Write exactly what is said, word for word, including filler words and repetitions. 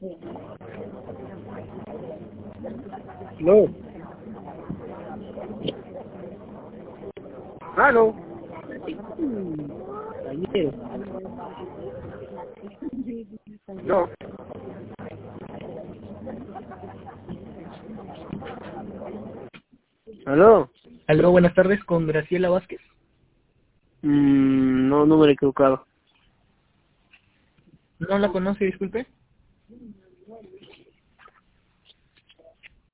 No. ¿Aló? Ayer. No. ¿Aló? Aló, buenas tardes, con Graciela Vázquez. Mm, no, número equivocado. ¿No la conoce, disculpe?